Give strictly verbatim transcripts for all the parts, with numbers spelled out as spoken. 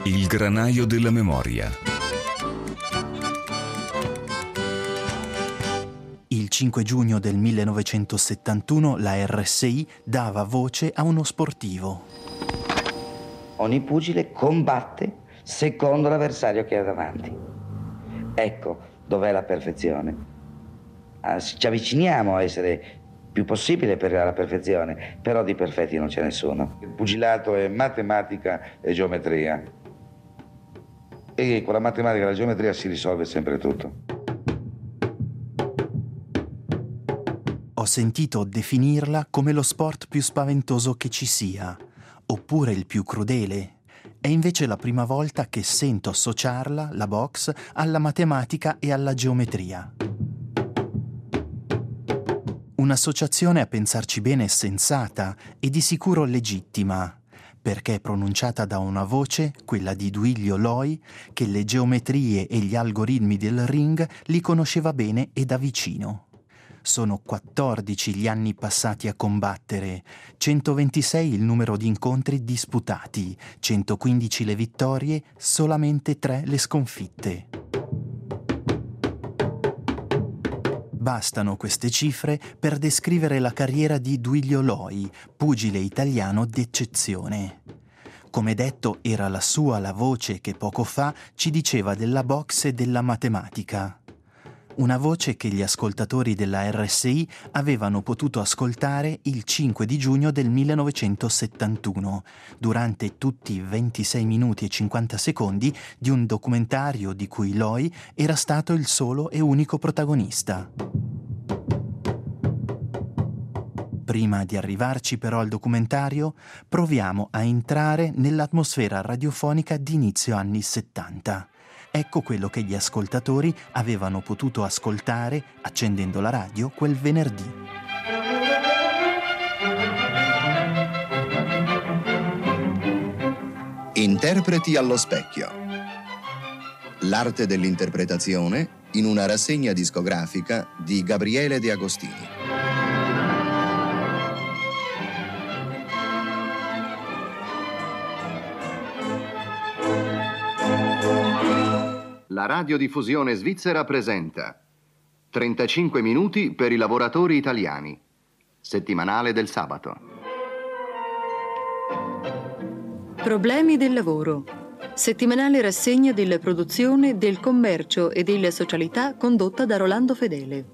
Il granaio della memoria. Il cinque giugno del millenovecentosettantuno la R S I dava voce a uno sportivo. Ogni pugile combatte secondo l'avversario che ha davanti. Ecco dov'è la perfezione. Ah, ci avviciniamo a essere più possibile per la perfezione, però di perfetti non c'è nessuno. Il pugilato è matematica e geometria. E con la matematica e la geometria si risolve sempre tutto. Ho sentito definirla come lo sport più spaventoso che ci sia, oppure il più crudele. È invece la prima volta che sento associarla, la box, alla matematica e alla geometria. Un'associazione, a pensarci bene, sensata e di sicuro legittima, perché è pronunciata da una voce, quella di Duilio Loi, che le geometrie e gli algoritmi del ring li conosceva bene e da vicino. Sono quattordici gli anni passati a combattere, centoventisei il numero di incontri disputati, centoquindici le vittorie, solamente tre le sconfitte. Bastano queste cifre per descrivere la carriera di Duilio Loi, pugile italiano d'eccezione. Come detto, era la sua la voce che poco fa ci diceva della box e della matematica. Una voce che gli ascoltatori della R S I avevano potuto ascoltare il cinque di giugno del millenovecentosettantuno, durante tutti i ventisei minuti e cinquanta secondi di un documentario di cui Loi era stato il solo e unico protagonista. Prima di arrivarci però al documentario, proviamo a entrare nell'atmosfera radiofonica di inizio anni settanta. Ecco quello che gli ascoltatori avevano potuto ascoltare accendendo la radio quel venerdì. Interpreti allo specchio. L'arte dell'interpretazione in una rassegna discografica di Gabriele De Agostini. La radiodiffusione svizzera presenta trentacinque minuti per i lavoratori italiani, settimanale del sabato. Problemi del lavoro, settimanale rassegna della produzione, del commercio e della socialità condotta da Rolando Fedele.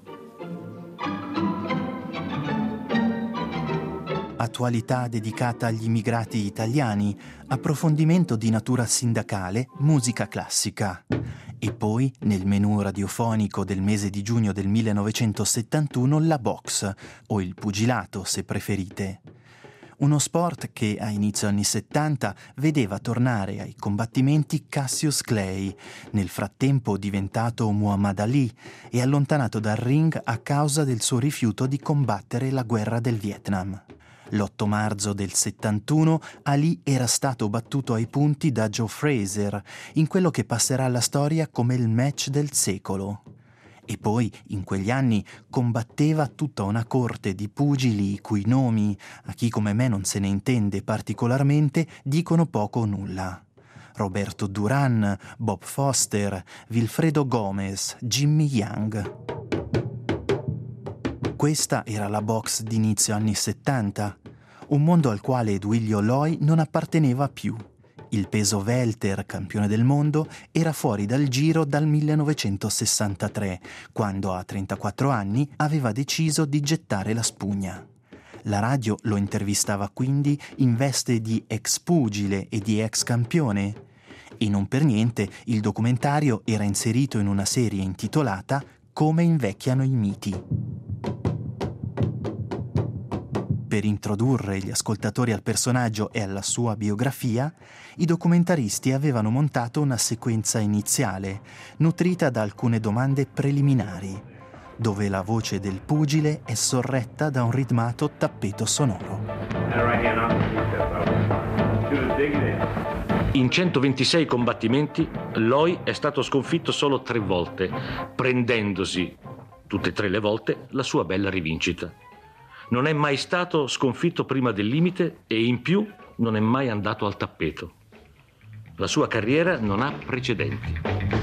Attualità dedicata agli immigrati italiani, approfondimento di natura sindacale, musica classica. E poi, nel menù radiofonico del mese di giugno del millenovecentosettantuno, la box, o il pugilato se preferite. Uno sport che a inizio anni settanta vedeva tornare ai combattimenti Cassius Clay, nel frattempo diventato Muhammad Ali e allontanato dal ring a causa del suo rifiuto di combattere la guerra del Vietnam. L'otto marzo del settantuno Ali era stato battuto ai punti da Joe Frazier in quello che passerà alla storia come il match del secolo. E poi, in quegli anni, combatteva tutta una corte di pugili i cui nomi, a chi come me non se ne intende particolarmente, dicono poco o nulla. Roberto Duran, Bob Foster, Wilfredo Gomez, Jimmy Young. Questa era la box d'inizio anni settanta, un mondo al quale Duilio Loi non apparteneva più. Il peso welter, campione del mondo, era fuori dal giro dal millenovecentosessantatré, quando a trentaquattro anni aveva deciso di gettare la spugna. La radio lo intervistava quindi in veste di ex pugile e di ex campione. E non per niente il documentario era inserito in una serie intitolata Come invecchiano i miti. Per introdurre gli ascoltatori al personaggio e alla sua biografia, i documentaristi avevano montato una sequenza iniziale, nutrita da alcune domande preliminari, dove la voce del pugile è sorretta da un ritmato tappeto sonoro. In centoventisei combattimenti, Loi è stato sconfitto solo tre volte, prendendosi, tutte e tre le volte, la sua bella rivincita. Non è mai stato sconfitto prima del limite e in più non è mai andato al tappeto. La sua carriera non ha precedenti.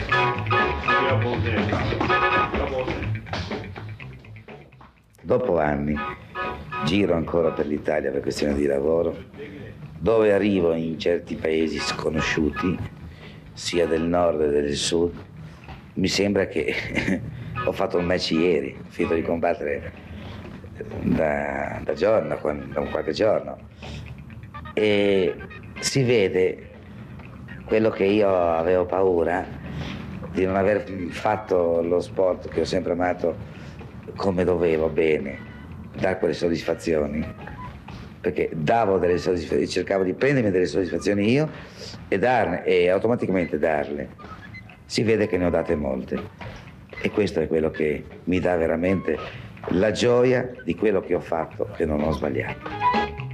Dopo anni giro ancora per l'Italia per questione di lavoro, dove arrivo in certi paesi sconosciuti, sia del nord che del sud. Mi sembra che ho fatto un match ieri, ho finito di combattere da, da giorno, da un qualche giorno, e si vede quello che io avevo paura di non aver fatto lo sport che ho sempre amato come dovevo, bene, dar quelle soddisfazioni, perché davo delle soddisfazioni, cercavo di prendermi delle soddisfazioni io e darne, e automaticamente darle. Si vede che ne ho date molte, e questo è quello che mi dà veramente la gioia di quello che ho fatto, che non ho sbagliato.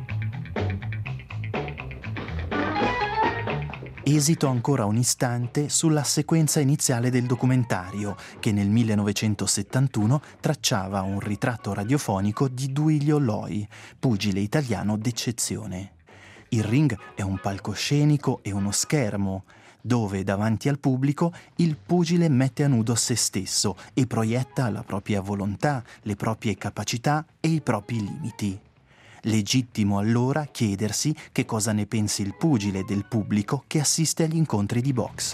Esito ancora un istante sulla sequenza iniziale del documentario, che nel millenovecentosettantuno tracciava un ritratto radiofonico di Duilio Loi, pugile italiano d'eccezione. Il ring è un palcoscenico e uno schermo, dove davanti al pubblico il pugile mette a nudo se stesso e proietta la propria volontà, le proprie capacità e i propri limiti. Legittimo allora chiedersi che cosa ne pensi il pugile del pubblico che assiste agli incontri di box.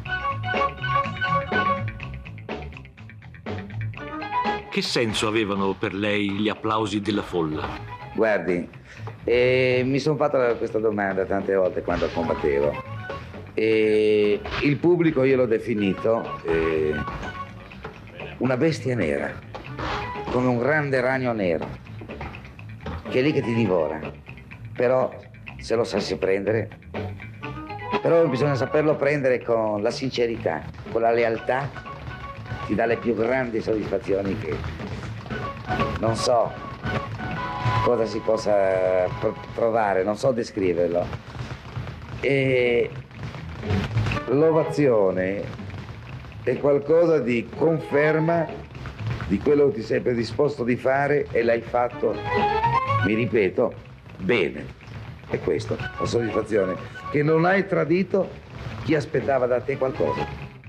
Che senso avevano per lei gli applausi della folla? Guardi, eh, mi sono fatto questa domanda tante volte quando combattevo. E il pubblico io l'ho definito eh, una bestia nera, come un grande ragno nero, che è lì che ti divora, però se lo sapessi prendere, però bisogna saperlo prendere con la sincerità, con la lealtà, ti dà le più grandi soddisfazioni che non so cosa si possa trovare, non so descriverlo. E l'ovazione è qualcosa di conferma di quello che ti sei predisposto di fare e l'hai fatto, mi ripeto, bene. E questo, la soddisfazione che non hai tradito chi aspettava da te qualcosa.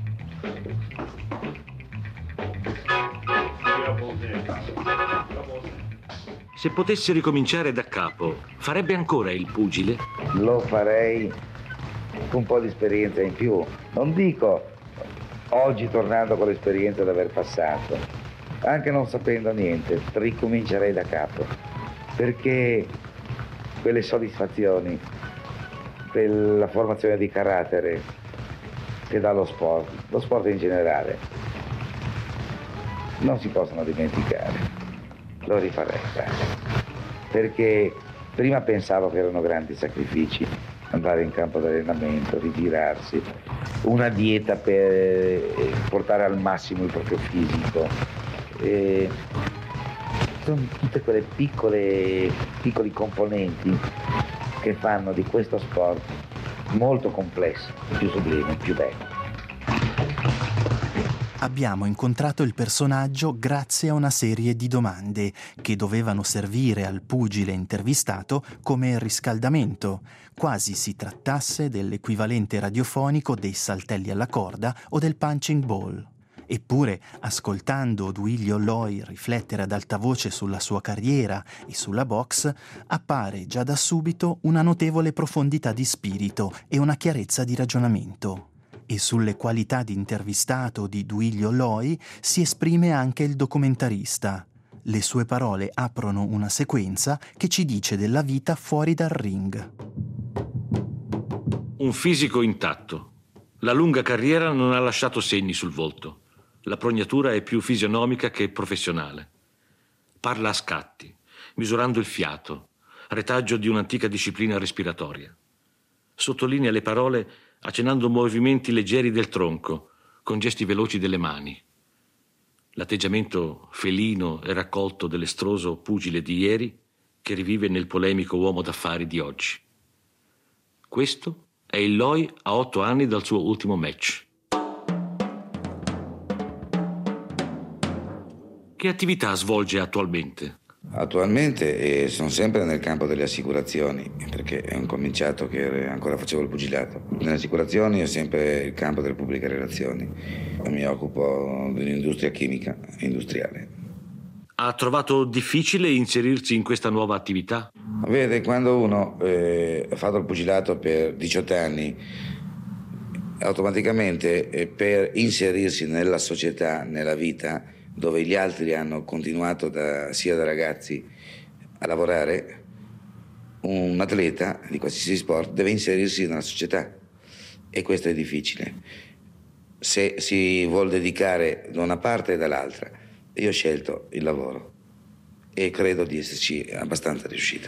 Se potesse ricominciare da capo, farebbe ancora il pugile? Lo farei con un po' di esperienza in più. Non dico oggi tornando con l'esperienza di aver passato, anche non sapendo niente, ricomincerei da capo, perché quelle soddisfazioni, quella formazione di carattere che dà lo sport, lo sport in generale, non si possono dimenticare. Lo rifarei, perché prima pensavo che erano grandi sacrifici andare in campo d'allenamento, ritirarsi, una dieta per portare al massimo il proprio fisico. E sono tutte quelle piccole piccoli componenti che fanno di questo sport molto complesso, più sublime, più bello. Abbiamo incontrato il personaggio grazie a una serie di domande che dovevano servire al pugile intervistato come riscaldamento, quasi si trattasse dell'equivalente radiofonico dei saltelli alla corda o del punching ball. Eppure, ascoltando Duilio Loi riflettere ad alta voce sulla sua carriera e sulla box, appare già da subito una notevole profondità di spirito e una chiarezza di ragionamento. E sulle qualità di intervistato di Duilio Loi si esprime anche il documentarista. Le sue parole aprono una sequenza che ci dice della vita fuori dal ring. Un fisico intatto. La lunga carriera non ha lasciato segni sul volto. La prognatura è più fisionomica che professionale. Parla a scatti, misurando il fiato, retaggio di un'antica disciplina respiratoria. Sottolinea le parole accennando movimenti leggeri del tronco, con gesti veloci delle mani. L'atteggiamento felino e raccolto dell'estroso pugile di ieri che rivive nel polemico uomo d'affari di oggi. Questo è il Loi a otto anni dal suo ultimo match. Che attività svolge attualmente? Attualmente eh, sono sempre nel campo delle assicurazioni, perché è un cominciato che ancora facevo il pugilato. Nelle assicurazioni ho sempre il campo delle pubbliche relazioni. Mi occupo di un'industria chimica industriale. Ha trovato difficile inserirsi in questa nuova attività? Vede, quando uno eh, ha fatto il pugilato per diciotto anni, automaticamente eh, per inserirsi nella società, nella vita, dove gli altri hanno continuato da, sia da ragazzi a lavorare, un atleta di qualsiasi sport deve inserirsi nella società, e questo è difficile se si vuol dedicare da una parte e dall'altra. Io ho scelto il lavoro e credo di esserci abbastanza riuscito.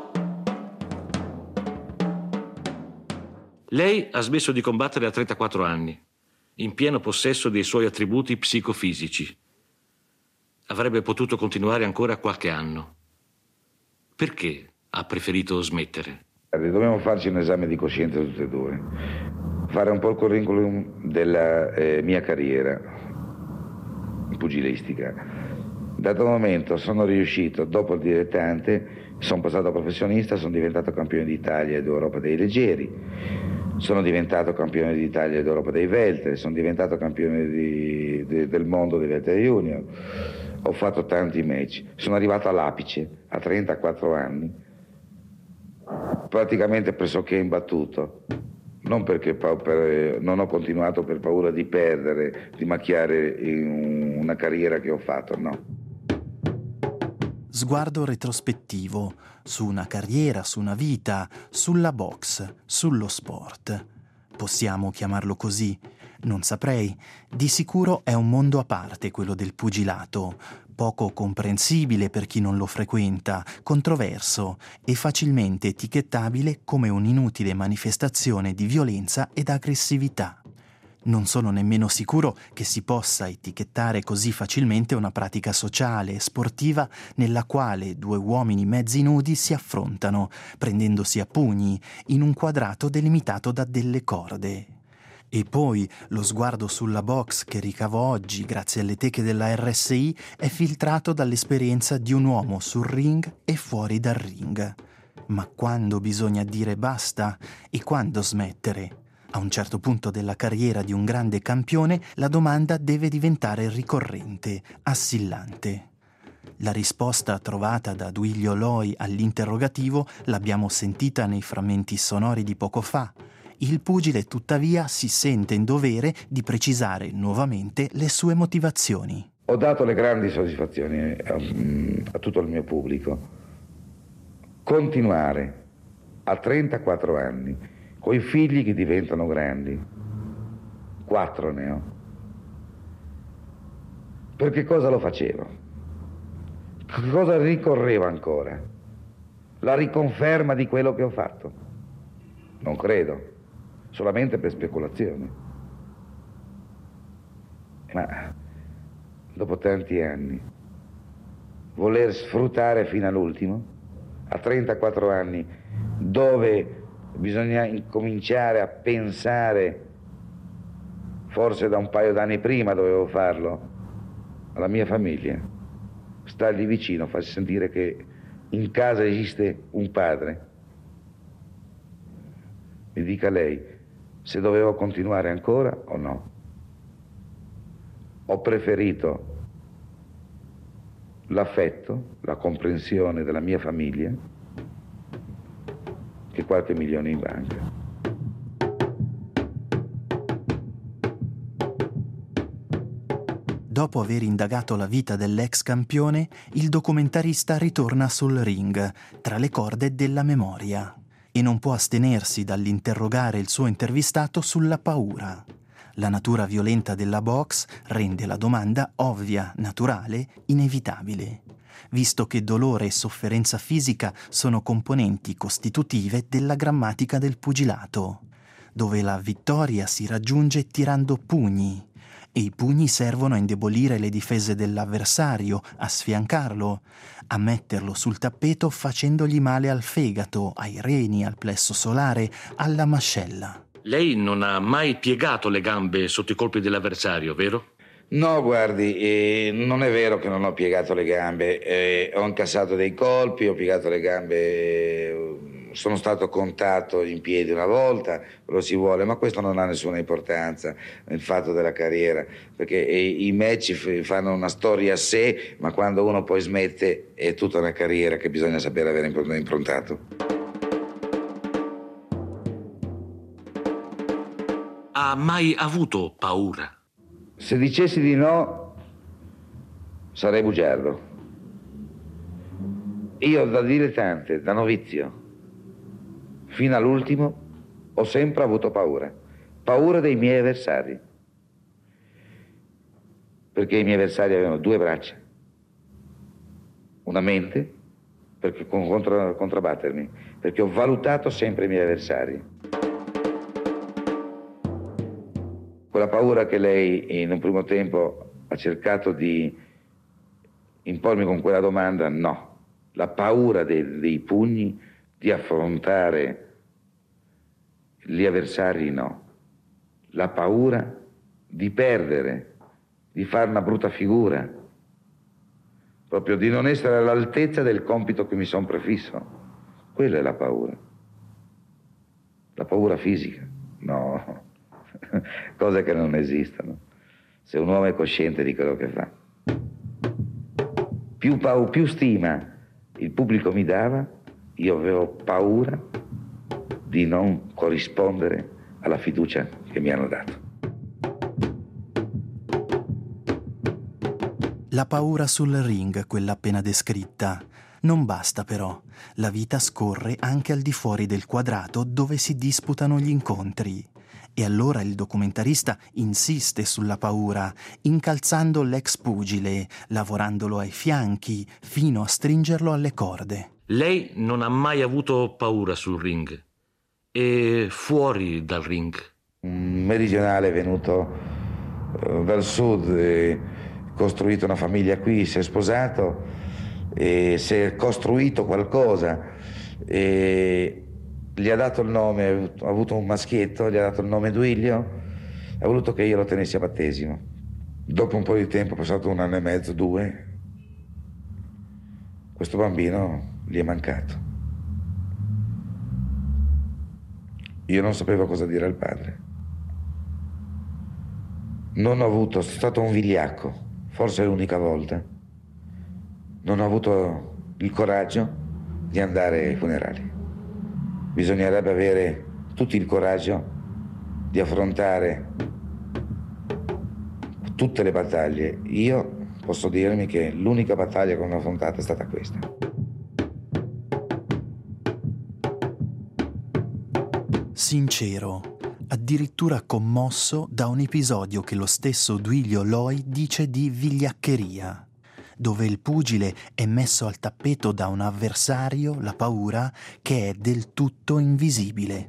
Lei ha smesso di combattere a trentaquattro anni, in pieno possesso dei suoi attributi psicofisici. Avrebbe potuto continuare ancora qualche anno. Perché ha preferito smettere? Dobbiamo farci un esame di coscienza tutte e due, fare un po' il curriculum della eh, mia carriera pugilistica. Da quel momento sono riuscito, dopo il dilettante, sono passato a professionista, sono diventato campione d'Italia ed Europa dei leggeri, sono diventato campione d'Italia ed Europa dei welter, sono diventato campione di, di, del mondo dei welter junior. Ho fatto tanti match, sono arrivato all'apice a trentaquattro anni, praticamente pressoché imbattuto, non perché per, non ho continuato per paura di perdere, di macchiare una carriera che ho fatto, no. Sguardo retrospettivo su una carriera, su una vita, sulla box, sullo sport. Possiamo chiamarlo così? Non saprei. Di sicuro è un mondo a parte quello del pugilato, poco comprensibile per chi non lo frequenta, controverso e facilmente etichettabile come un'inutile manifestazione di violenza ed aggressività. Non sono nemmeno sicuro che si possa etichettare così facilmente una pratica sociale e sportiva nella quale due uomini mezzi nudi si affrontano, prendendosi a pugni, in un quadrato delimitato da delle corde. E poi lo sguardo sulla box che ricavo oggi grazie alle teche della R S I è filtrato dall'esperienza di un uomo sul ring e fuori dal ring. Ma quando bisogna dire basta e quando smettere? A un certo punto della carriera di un grande campione la domanda deve diventare ricorrente, assillante. La risposta trovata da Duilio Loi all'interrogativo l'abbiamo sentita nei frammenti sonori di poco fa. Il pugile tuttavia si sente in dovere di precisare nuovamente le sue motivazioni. Ho dato le grandi soddisfazioni a, a tutto il mio pubblico. Continuare a trentaquattro anni coi figli che diventano grandi, quattro ne ho. Per che cosa lo facevo? Che cosa ricorreva ancora? La riconferma di quello che ho fatto? Non credo. Solamente per speculazione. Ma dopo tanti anni, voler sfruttare fino all'ultimo, a trentaquattro anni, dove bisogna incominciare a pensare, forse da un paio d'anni prima dovevo farlo, alla mia famiglia, stargli vicino, farsi sentire che in casa esiste un padre. Mi dica lei se dovevo continuare ancora o no. Ho preferito l'affetto, la comprensione della mia famiglia che qualche milione in banca. Dopo aver indagato la vita dell'ex campione, il documentarista ritorna sul ring, tra le corde della memoria, e non può astenersi dall'interrogare il suo intervistato sulla paura. La natura violenta della box rende la domanda ovvia, naturale, inevitabile, visto che dolore e sofferenza fisica sono componenti costitutive della grammatica del pugilato, dove la vittoria si raggiunge tirando pugni, e i pugni servono a indebolire le difese dell'avversario, a sfiancarlo, a metterlo sul tappeto facendogli male al fegato, ai reni, al plesso solare, alla mascella. Lei non ha mai piegato le gambe sotto i colpi dell'avversario, vero? No, guardi, eh, non è vero che non ho piegato le gambe, eh, ho incassato dei colpi, ho piegato le gambe, eh, sono stato contato in piedi una volta, lo si vuole, ma questo non ha nessuna importanza nel fatto della carriera, perché eh, i match f- fanno una storia a sé, ma quando uno poi smette è tutta una carriera che bisogna sapere avere impr- improntato. Ha mai avuto paura? Se dicessi di no, sarei bugiardo. Io da dilettante, da novizio, fino all'ultimo, ho sempre avuto paura. Paura dei miei avversari. Perché i miei avversari avevano due braccia, una mente, perché con, contro, controbattermi, perché ho valutato sempre i miei avversari. Quella paura che lei in un primo tempo ha cercato di impormi con quella domanda, no. La paura dei, dei pugni, di affrontare gli avversari, no. La paura di perdere, di fare una brutta figura, proprio di non essere all'altezza del compito che mi sono prefisso. Quella è la paura. La paura fisica, no. Cose che non esistono. Se un uomo è cosciente di quello che fa. Più, pau- più stima il pubblico mi dava, io avevo paura di non corrispondere alla fiducia che mi hanno dato. La paura sul ring, quella appena descritta. Non basta però. La vita scorre anche al di fuori del quadrato dove si disputano gli incontri. E allora il documentarista insiste sulla paura, incalzando l'ex pugile, lavorandolo ai fianchi, fino a stringerlo alle corde. Lei non ha mai avuto paura sul ring e fuori dal ring? Un meridionale venuto eh, dal sud, eh, costruito una famiglia qui, si è sposato, e si è costruito qualcosa, e gli ha dato il nome, ha avuto un maschietto, gli ha dato il nome Duilio, ha voluto che io lo tenessi a battesimo. Dopo un po' di tempo, passato un anno e mezzo, due, questo bambino gli è mancato. Io non sapevo cosa dire al padre. Non ho avuto, sono stato un vigliacco, forse è l'unica volta. Non ho avuto il coraggio di andare ai funerali. Bisognerebbe avere tutto il coraggio di affrontare tutte le battaglie. Io posso dirmi che l'unica battaglia che ho affrontato è stata questa. Sincero, addirittura commosso da un episodio che lo stesso Duilio Loi dice di vigliaccheria, dove il pugile è messo al tappeto da un avversario, la paura, che è del tutto invisibile.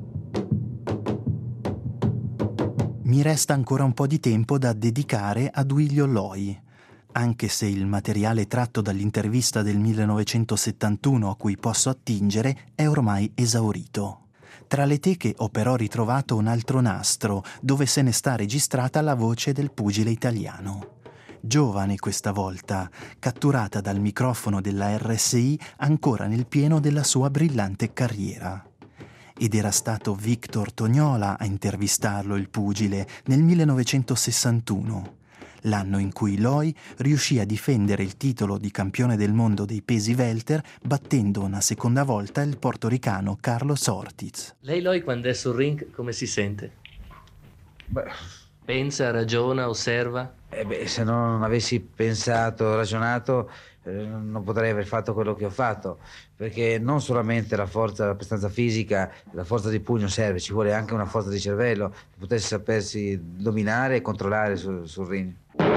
Mi resta ancora un po' di tempo da dedicare a Duilio Loi, anche se il materiale tratto dall'intervista del millenovecentosettantuno a cui posso attingere è ormai esaurito. Tra le teche ho però ritrovato un altro nastro, dove se ne sta registrata la voce del pugile italiano. Giovane questa volta, catturata dal microfono della R S I ancora nel pieno della sua brillante carriera. Ed era stato Victor Tognola a intervistarlo, il pugile, nel millenovecentosessantuno, l'anno in cui Loi riuscì a difendere il titolo di campione del mondo dei pesi welter battendo una seconda volta il portoricano Carlos Ortiz. Lei, Loi, quando è sul ring, come si sente? Beh, pensa, ragiona, osserva? Eh beh, se non avessi pensato, ragionato, eh, non potrei aver fatto quello che ho fatto, perché non solamente la forza, la prestanza fisica, la forza di pugno serve, ci vuole anche una forza di cervello, che potesse sapersi dominare e controllare sul, sul ring.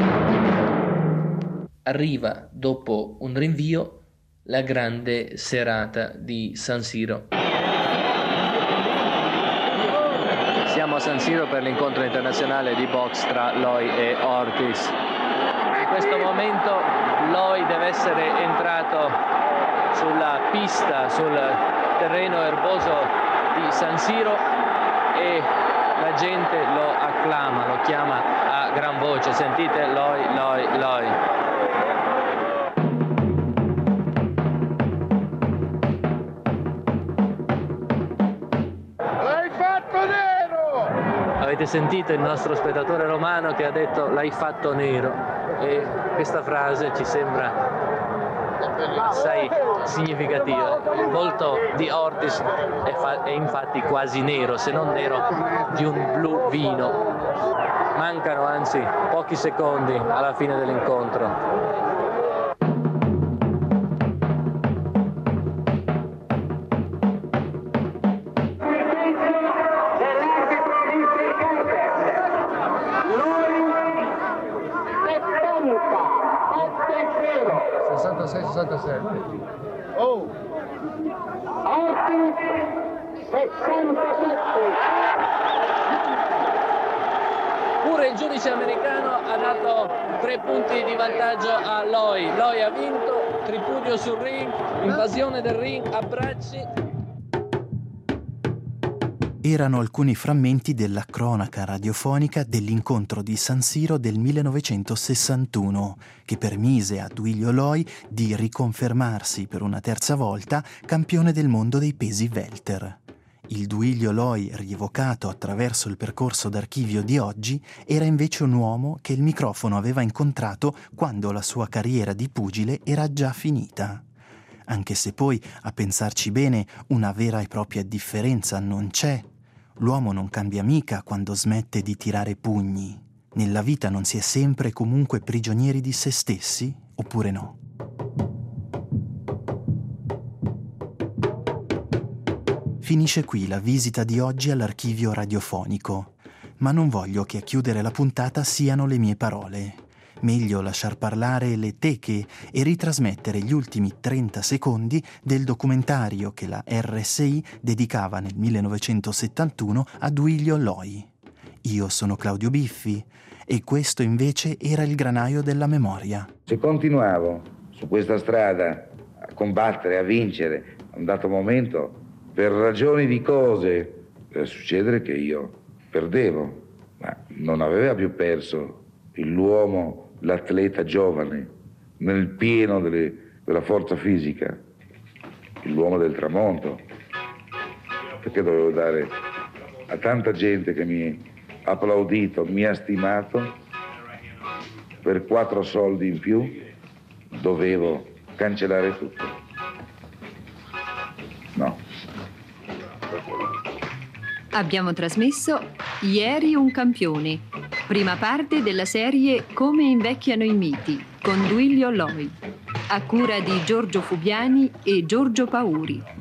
Arriva dopo un rinvio la grande serata di San Siro. Siamo a San Siro per l'incontro internazionale di box tra Loi e Ortiz. In questo momento Loi deve essere entrato sulla pista, sul terreno erboso di San Siro, e la gente lo acclama, lo chiama a gran voce, sentite Loi, Loi, Loi. L'hai fatto nero! Avete sentito il nostro spettatore romano che ha detto l'hai fatto nero, e questa frase ci sembra assai significativa. Il volto di Ortis è, fa- è infatti quasi nero, se non nero di un blu vino. Mancano anzi pochi secondi alla fine dell'incontro. sessantasei sessantasette. Oh! Pure il giudice americano ha dato tre punti di vantaggio a Loi. Loi ha vinto, tripudio sul ring, invasione del ring, abbracci. Erano alcuni frammenti della cronaca radiofonica dell'incontro di San Siro del millenovecentosessantuno, che permise a Duilio Loi di riconfermarsi per una terza volta campione del mondo dei pesi welter. Il Duilio Loi rievocato attraverso il percorso d'archivio di oggi era invece un uomo che il microfono aveva incontrato quando la sua carriera di pugile era già finita. Anche se poi, a pensarci bene, una vera e propria differenza non c'è. L'uomo non cambia mica quando smette di tirare pugni. Nella vita non si è sempre e comunque prigionieri di se stessi, oppure no? Finisce qui la visita di oggi all'archivio radiofonico, ma non voglio che a chiudere la puntata siano le mie parole. Meglio lasciar parlare le teche e ritrasmettere gli ultimi trenta secondi del documentario che la R S I dedicava nel millenovecentosettantuno a Duilio Loi. Io sono Claudio Biffi e questo invece era il granaio della memoria. Se continuavo su questa strada a combattere, a vincere, a un dato momento, per ragioni di cose, poteva succedere che io perdevo, ma non aveva più perso l'uomo, l'atleta giovane, nel pieno delle, della forza fisica, l'uomo del tramonto, perché dovevo dare a tanta gente che mi ha applaudito, mi ha stimato, per quattro soldi in più dovevo cancellare tutto. No. Abbiamo trasmesso Ieri un campione, prima parte della serie Come invecchiano i miti, con Duilio Loi, a cura di Giorgio Fubiani e Giorgio Pauri.